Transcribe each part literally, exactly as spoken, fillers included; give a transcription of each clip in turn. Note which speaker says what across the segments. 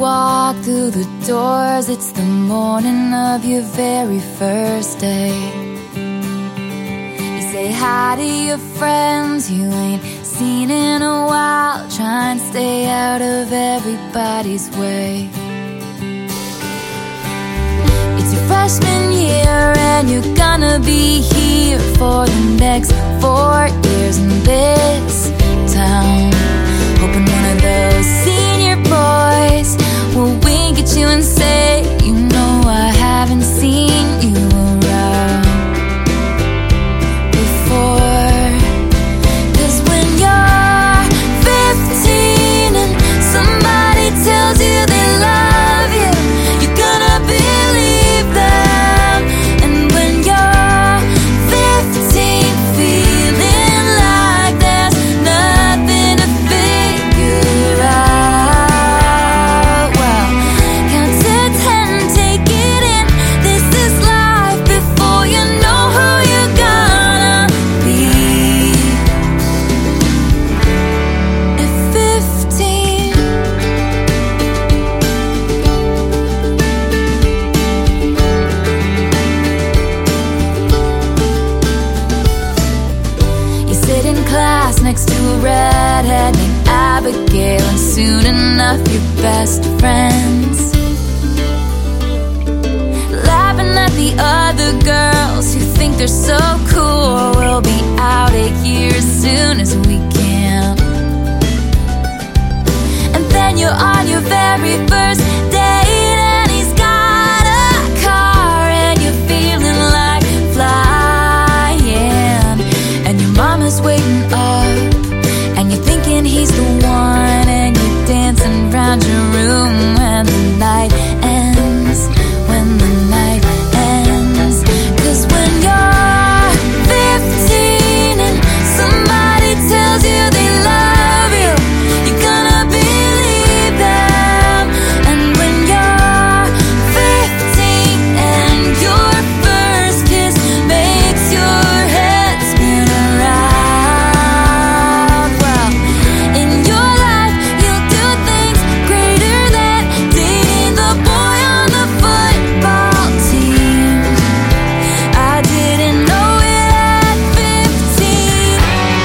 Speaker 1: walk through the doors, it's the morning of your very first day. You say hi to your friends you ain't seen in a while, try and stay out of everybody's way. It's your freshman year and you're gonna be here for the next four years in this town, hoping one of those senior boys will wink at you and say, you know I haven't seen you around before. Cause when you're fifteen and somebody tells you they love you, you're gonna believe them. And when you're fifteen, feeling like there's nothing to figure out, well, count to ten, take it in. This is life before you know who you're gonna be. At fifteen, you sit in class next to a redhead named Abigail, and soon enough you're best friends, laughing at the other girls who think they're so cool. We'll be out of here as soon as we can. And then you're on your very first date and he's got a car and you're feeling like flying, and your mama's waiting up and you're thinking he's the one, and you're dancing around your room when the night ends, when the night ends. Cause when you're fifteen and somebody tells you they love you, you're gonna believe them. And when you're fifteen and your first kiss makes your head spin around, well, in your life you'll do things greater than dating the boy on the football team. I didn't know it at fifteen.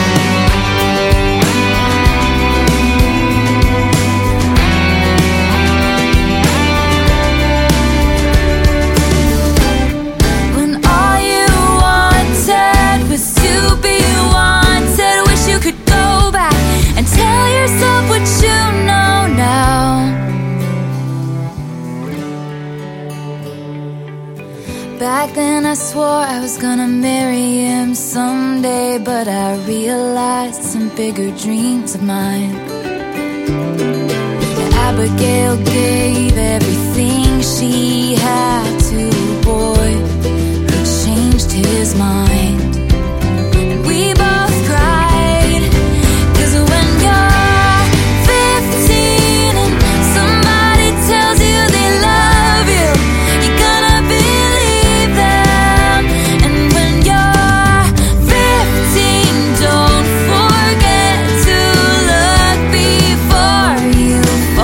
Speaker 1: When all you wanted was to be wanted, wish you could go back and tell yourself what you know now. Back then I swore I was gonna marry him someday, but I realized some bigger dreams of mine. Abigail gave everything she had to a boy who changed his mind. We both cried, cause when you're fifteen and somebody tells you they love you, you're gonna believe them. And when you're fifteen, don't forget to look before you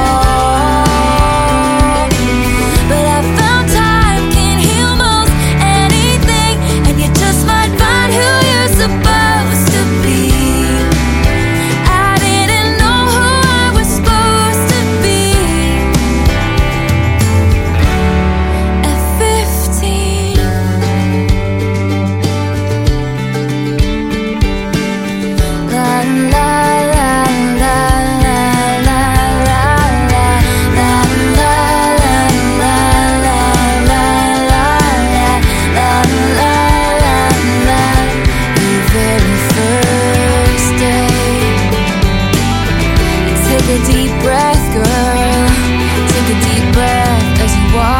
Speaker 1: fall. But I found time can heal most anything, and you just might find who you're supposed to be. I didn't know who I was supposed to be at fifteen. La la la la la la la la la la la la la. Your very first day. Take a deep breath, girl. Take a deep breath as you walk